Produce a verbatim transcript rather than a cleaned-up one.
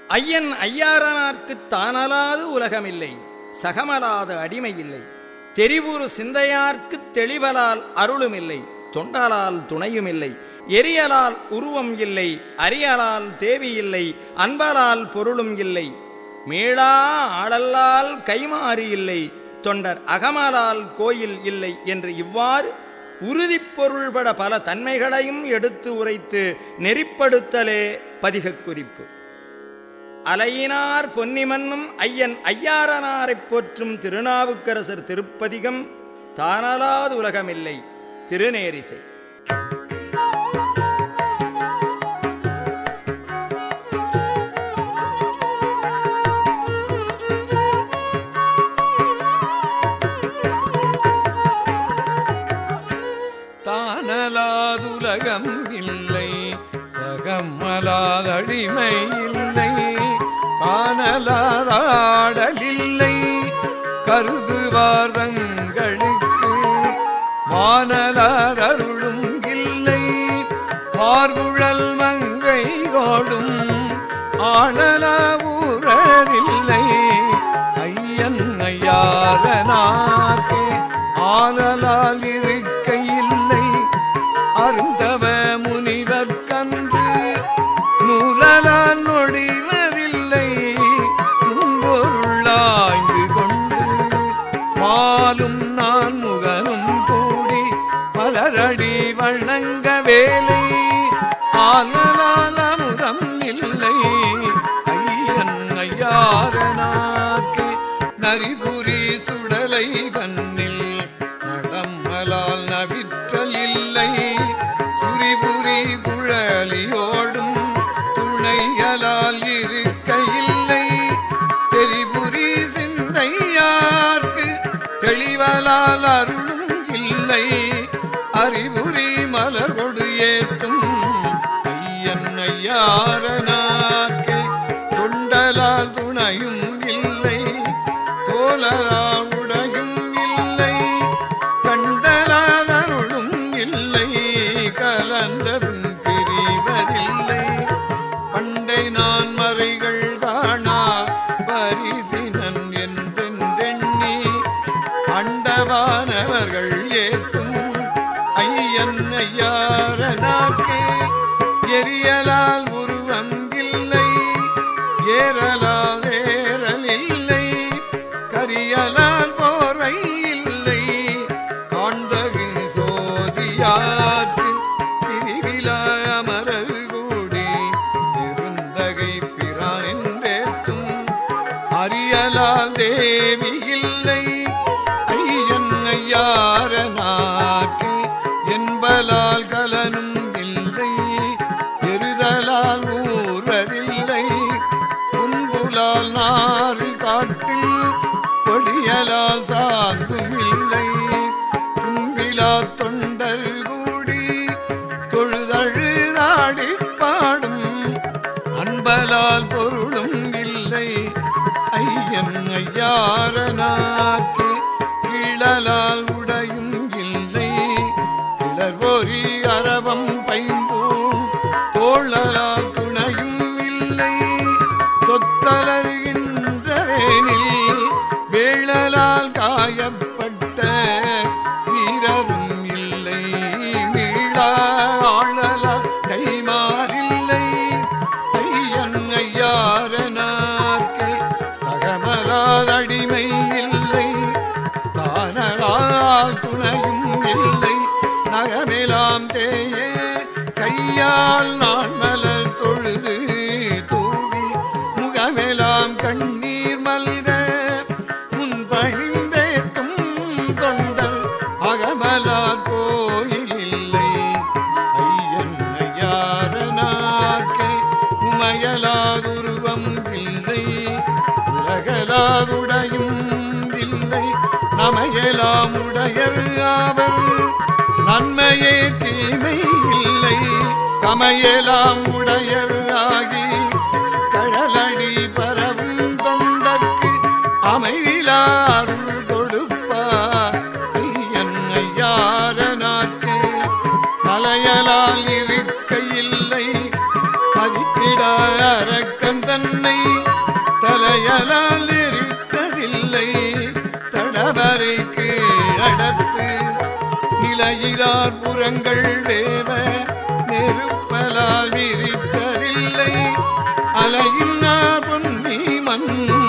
ஐயன் ஐயாரனார்க்குத் தானலாது உலகமில்லை, சகமலாத அடிமை இல்லை. தெரிவுறு சிந்தையார்க்குத் தெளிவலால் அருளுமில்லை, தொண்டலால் துணையுமில்லை. எரியலால் உருவம் இல்லை, அறியலால் தேவியில்லை, அன்பலால் பொருளும் இல்லை. மீளா ஆளல்லால் கைமாறி இல்லை, தொண்டர் அகமலால் கோயில் இல்லை என்று இவ்வாறு உறுதிப் பொருள்பட பல தன்மைகளையும் எடுத்து உரைத்து நெறிப்படுத்தலே பதிகக் குறிப்பு. அலையினார் பொன்னிமன்னும் ஐயன் ஐயாரனாரைப் போற்றும் திருநாவுக்கரசர் திருப்பதிகம் தானலாது உலகமில்லை. திருநேரிசை. தானலாதுலகம் இல்லை, சகமலாதடிமை இல்லை. காணலாதாடலில்லை, கருதுவார்தங்களுக்கு வானலாதருளும் இல்லை. பார்குழல் மங்கை கோடும் ஆளலா ஊரதில்லை. ஐயன் ஐயாரனார்க்கே ஆளலால் இருக்கையில்லை. அருந்தவ முனிவர்க்கன்று நூலலால் நொடிவதில்லை. நும்பொருளாய்ந்து கொண்டு மாலும் நான் முகனும் கூடி பலரடி வணங்க வேலை. ஆளலால் அமுதம் இல்லை, ஐயன் ஐயாரனார்க்கே நரிபுரி சுடலை கண்ணில் நடம்மலால் நவிற்றல் இல்லை. சுரிபுரி குழலியோடும் துணையலால் இருக்கையில்லை. தெரிபுரி சிந்தையார்க்கு தெளிவலால் அருளும் இல்லை. அறிவுரி மலர் கொடு ஏற்றும் ஐயன் ஐயாரனார்க்கே தொண்டலால் துணையும் இல்லை. தோலலால் உடையும் இல்லை, கண்டலால் அருளும் இல்லை. கலந்தரும் பிரிவதில்லை. பண்டை நான் மறைகள் காணா பரிசினன் என்றெண்ணி அண்டவானவர்கள் ஏற்றும் ஐயன் ஐயாரனார்க்கே எரியலால் உருவம் இல்லை. ஏறலால் ஏறல் இல்லை, கரியலால் போரை இல்லை. காண்தகு சோதியாற்று பிரிவிலா அமரர் கூடி இருந்தகை பிரான் என்றேற்றும் அரியலால் தேவி இல்லை. ஐயன் ஐயாரனார்க்கே என்பலால் கலனும் இல்லை. எருதலால் ஊரதில்லை, புன்புலால் நாறு காட்டில் கொடியலால் சார்ந்தும் இல்லை. துன்பிலா தொண்டர் கூடி தொழுதழுதாடி பாடும் அன்பலால் பொருளும் இல்லை. ஐயன் ஐயாரனார்க்கே கீழலால் உடையும் இல்லை. கிளர்வொரி அரவம் பைம்பூம் தோழலால் துணையும் இல்லை. தொத்தலருகின்றவேனில் வேளலால் காயப்பட்ட வீரரும் இல்லை. மீளா ஆளலால் கைமாறில்லை. ஐயன் ஐயாரனார்க்கே சகமலாதடிமை இல்லை. தானலால் துணையும் இல்லை. நகமெலாம் தேயே கையால் நான் மலர் தொழுது தூவி முகமெலாம் கண்ணீர் மல்க முன்பழிந்தேத்தும் தொண்டர் அகமலார் கோயில் இல்லை. ஐயன் ஐயாரனார்க்கே உமையலாதுருவம் இல்லை. உலகலாதுடையும் இல்லை, நமையலாம் உடையர் ஆவர். நன்மையே தீமை இல்லை, கமையலாம் உடையர் ஆகி கழலடி பரவும் தொண்டற்கு அமைவிலா அருள் கொடுப்பார். ஐயன் ஐயாரனார்க்கே தலையலால் இருக்கையில்லை. பதித்திட அரக்கன் தன்னை நிலையிலார் புறங்கள் வேவ நெருப்பலால் விரித்ததில்லை அலையினார் பொன்னி மண்